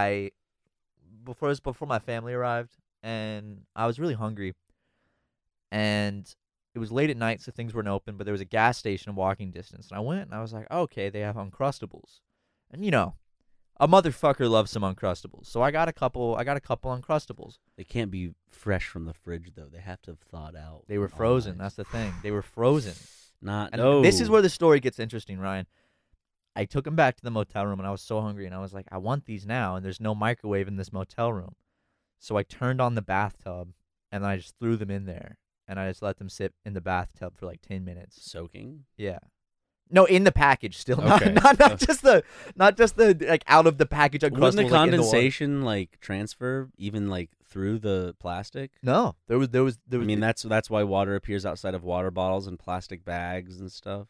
before my family arrived, and I was really hungry, and it was late at night, so things weren't open, but there was a gas station in walking distance, and I went, and I was like, okay, they have Uncrustables, and a motherfucker loves some Uncrustables, so I got a couple Uncrustables. They can't be fresh from the fridge though. They have to have thawed out. They were and all frozen. that. That's the thing. They were frozen. And This is where the story gets interesting, Ryan. I took him back to the motel room, and I was so hungry, and I was like, I want these now, and there's no microwave in this motel room. So I turned on the bathtub, and I just threw them in there, and I just let them sit in the bathtub for like 10 minutes. soaking. Yeah. No, in the package still. Okay. Not just the like out of the package Uncrustables. Wouldn't the like, in water. condensation like transfer even like through the plastic? No, there was. I mean, that's why water appears outside of water bottles and plastic bags and stuff.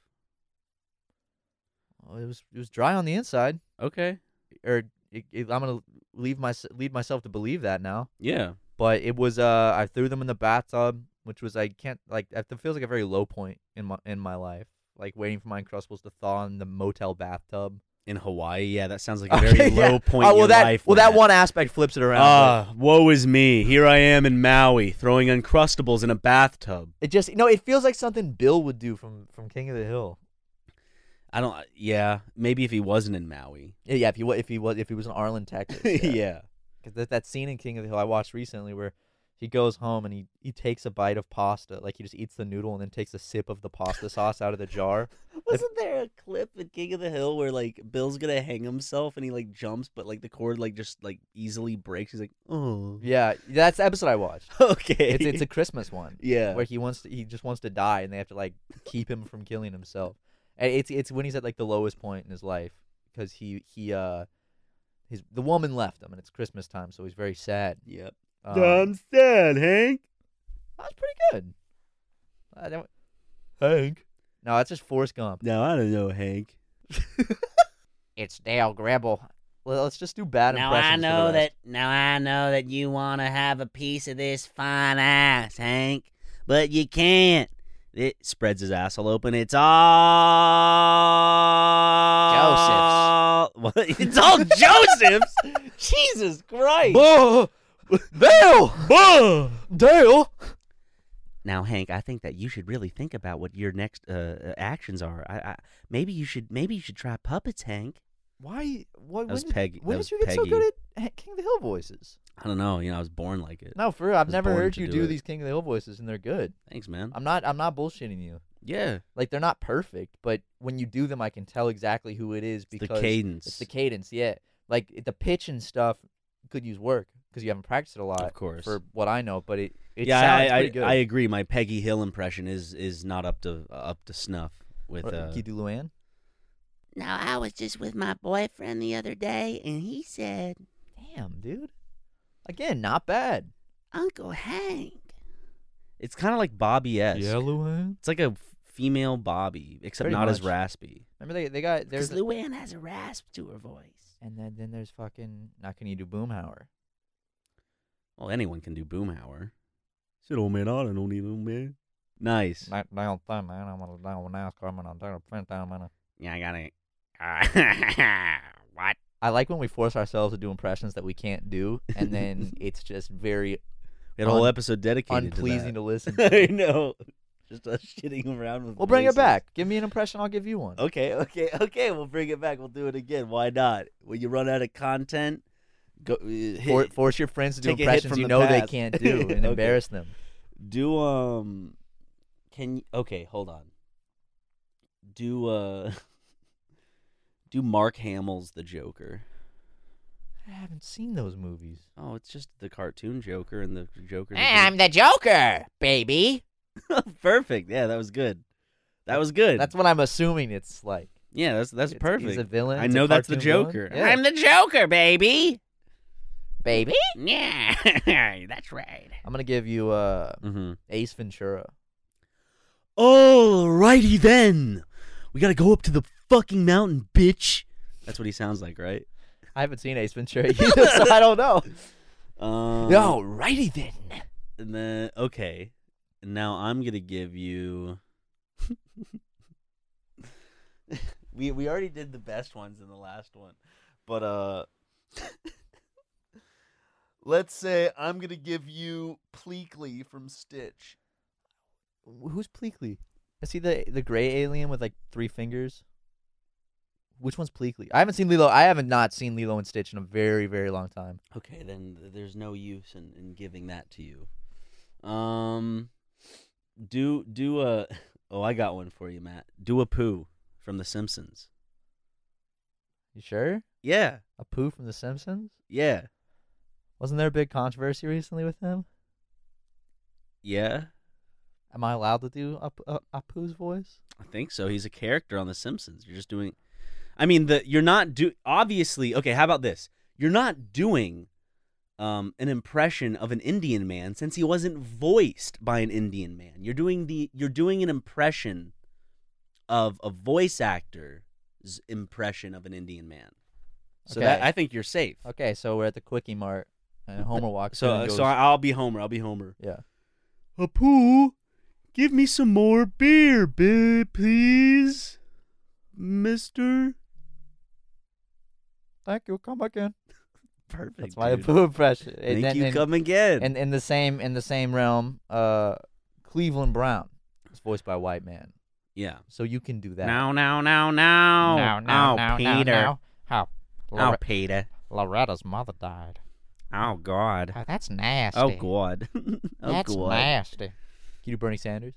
it was dry on the inside. Okay. I'm gonna lead myself to believe that now. Yeah. But it was I threw them in the bathtub, which was it feels like a very low point in my life, like waiting for my Uncrustables to thaw in the motel bathtub. In Hawaii, yeah, that sounds like a very low point in your that, life. Well, that Matt. one aspect flips it around. Woe is me. Here I am in Maui throwing Uncrustables in a bathtub. It feels like something Bill would do from King of the Hill. Yeah, maybe if he wasn't in Maui. Yeah, if he was in Arlen, Texas. Yeah. Because that scene in King of the Hill I watched recently where He goes home and he takes a bite of pasta. Like, he just eats the noodle and then takes a sip of the pasta sauce out of the jar. Wasn't there a clip in King of the Hill where like Bill's gonna hang himself and he like jumps, but like the cord like just like easily breaks? He's like, oh, Yeah, that's the episode I watched. okay. It's a Christmas one. yeah. Where he just wants to die and they have to like keep him from killing himself. And it's when he's at like the lowest point in his life because the woman left him and it's Christmas time, so he's very sad. Yep. Um, sad, Hank. That's pretty good. Hank. No, that's just Forrest Gump. No, I don't know, Hank. It's Dale Gribble. Well, let's just do bad Now I impressions. know that you want to have a piece of this fine ass, Hank, but you can't. It spreads his asshole open. It's all Joseph's. What? It's all Joseph's. Jesus Christ. Dale! Dale! Now, Hank, I think that you should really think about what your next actions are. Maybe you should try puppets, Hank. Why? What? That was When did, Peggy. when That did was you get so Peggy. good at King of the Hill voices? I don't know. I was born like it. No, for real. I've was never born heard to you do do it. these King of the Hill voices, and they're good. Thanks, man. I'm not bullshitting you. Yeah. Like, they're not perfect, but when you do them, I can tell exactly who it is It's because the cadence. It's the cadence, yeah. Like, the pitch and stuff could use work because you haven't practiced it a lot. Of course. For what I know, but it yeah, sounds pretty good. I agree. My Peggy Hill impression is not up to snuff with. Can you do Luann? Now, I was just with my boyfriend the other day, and he said, Damn, dude. Again, not bad. Uncle Hank. It's kind of like Bobby-esque. Luann. It's like a female Bobby, except Pretty not as much. raspy. Remember they got Because there's Luann has a rasp to her voice. and then there's fucking now can you do Boomhauer? Well, anyone can do Boomhauer. Shit, old man, I don't need old man. Nice. That damn thing, man. I'm gonna down with NASCAR, I'm gonna take a print down, man. Yeah, I got it. What? I like when we force ourselves to do impressions that we can't do, and then it's just very We had a whole episode dedicated unpleasing to to listen that. to. I know. Just us shitting around with We'll bring it voices. back. Give me an impression, I'll give you one. Okay. We'll bring it back. We'll do it again. Why not? When you run out of content, go Force your friends to do take a hit impressions from you the know they past. can't do and Okay. embarrass them. do okay, hold on. Do do Mark Hamill's The Joker. I haven't seen those movies. Oh, it's just the cartoon Joker and the Joker. I'm the Joker, baby. Perfect. Yeah, that was good. That was good. That's what I'm assuming it's like. yeah, that's It's- perfect. He's a villain. I it's a know that's the cartoon villain. Joker. Yeah. I'm the Joker, baby. Baby? Yeah, that's right. I'm gonna give you Mm-hmm. Ace Ventura. Alrighty then. We gotta go up to the fucking mountain, bitch. That's what he sounds like, right? I haven't seen Ace Ventura either, so I don't know. Alrighty then. And then okay. And now I'm gonna give you we already did the best ones in the last one. But let's say I'm gonna give you Pleakley from Stitch. Who's Pleakley? Is he the gray alien with like 3 fingers? Which one's Pleakley? I haven't seen Lilo. I haven't not seen Lilo and Stitch in a very, very long time. Okay, then there's no use in giving that to you. Do a I got one for you, Matt. Do a poo from The Simpsons. You sure? Yeah, A poo from The Simpsons? yeah, Wasn't there a big controversy recently with him? yeah. Am I allowed to do a poo's voice? I think so. He's a character on The Simpsons. You're just doing. I mean, you're not obviously. Okay, how about this? You're not doing an impression of an Indian man since he wasn't voiced by an Indian man. You're doing an impression of a voice actor's impression of an Indian man. So Okay. that I think you're safe. Okay, so we're at the Quickie Mart, and Homer walks in So and goes, so I'll be Homer. yeah. Apu, give me some more beer, please, Mister. Thank you. Come again. Perfect. That's my dude. poo impression. Thank you. Come again. And in the same realm, Cleveland Brown is voiced by a white man, yeah. so you can do that. No, Oh, Peter. How? Oh, Peter. Loretta's mother died. Oh God. Oh, that's nasty. Oh God. That's God. nasty. Can you do Bernie Sanders?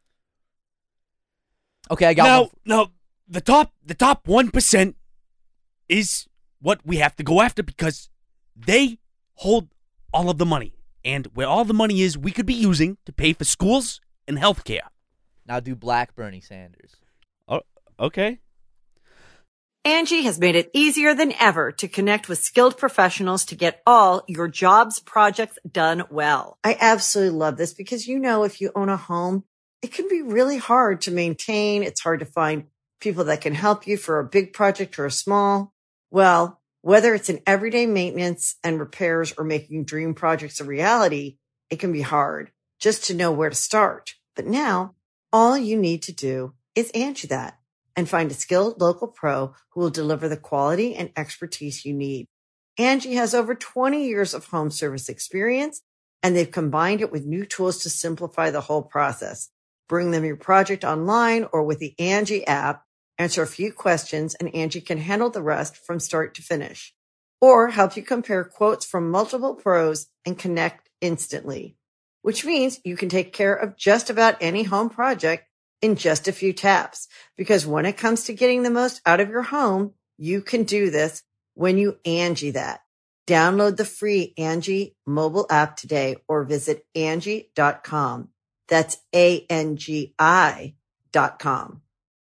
Okay, I got one. No, the top 1% is what we have to go after because they hold all of the money. And where all the money is, we could be using to pay for schools and healthcare. Now do black Bernie Sanders. Oh, okay. Angie has made it easier than ever to connect with skilled professionals to get all your jobs projects done well. I absolutely love this because, you know, if you own a home, it can be really hard to maintain. It's hard to find people that can help you for a big project or a small. Well, whether it's in everyday maintenance and repairs or making dream projects a reality, it can be hard just to know where to start. But now all you need to do is Angie that and find a skilled local pro who will deliver the quality and expertise you need. Angie has over 20 years of home service experience, and they've combined it with new tools to simplify the whole process. Bring them your project online or with the Angie app, answer a few questions, and Angie can handle the rest from start to finish. Or help you compare quotes from multiple pros and connect instantly, which means you can take care of just about any home project in just a few taps. Because when it comes to getting the most out of your home, you can do this when you Angie that. Download the free Angie mobile app today or visit Angie.com. That's ANGI.com.